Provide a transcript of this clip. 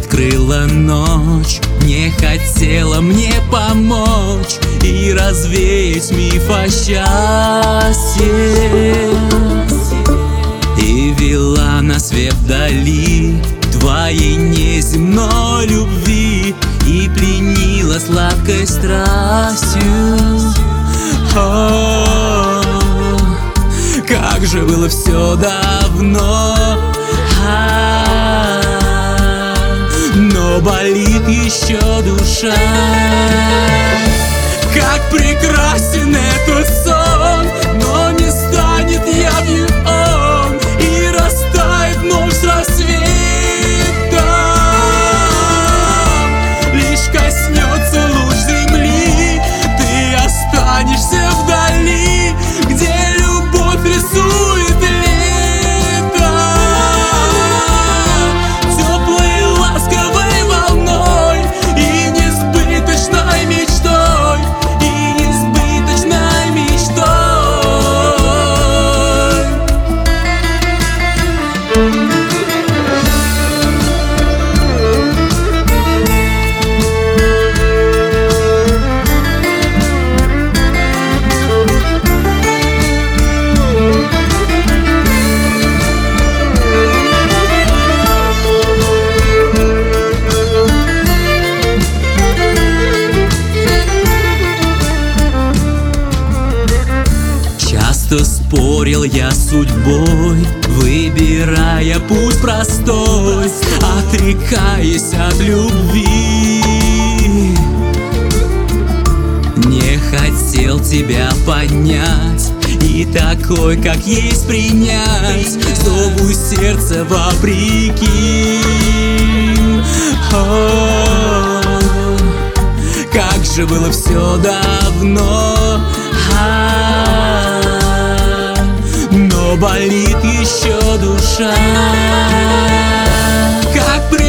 открыла ночь, не хотела мне помочь и развеять миф о счастье. И вела на свет вдали твоей неземной любви и пленила сладкой страстью. О, как же было все давно, но болит еще душа. Как прекрасен этот сон, но не станет явью он, и растает вновь с рассветом. Лишь коснется луч земли, ты останешься вдали, где любовь рисует лето теплой ласковой волной и несбыточной мечтой, и несбыточной мечтой. Часто спорил я с судьбой, выбирая путь простой, отрекаясь от любви. Не хотел тебя поднять и такой, как есть, принять зову сердца вопреки. О, как же было все давно, но болит еще душа. Как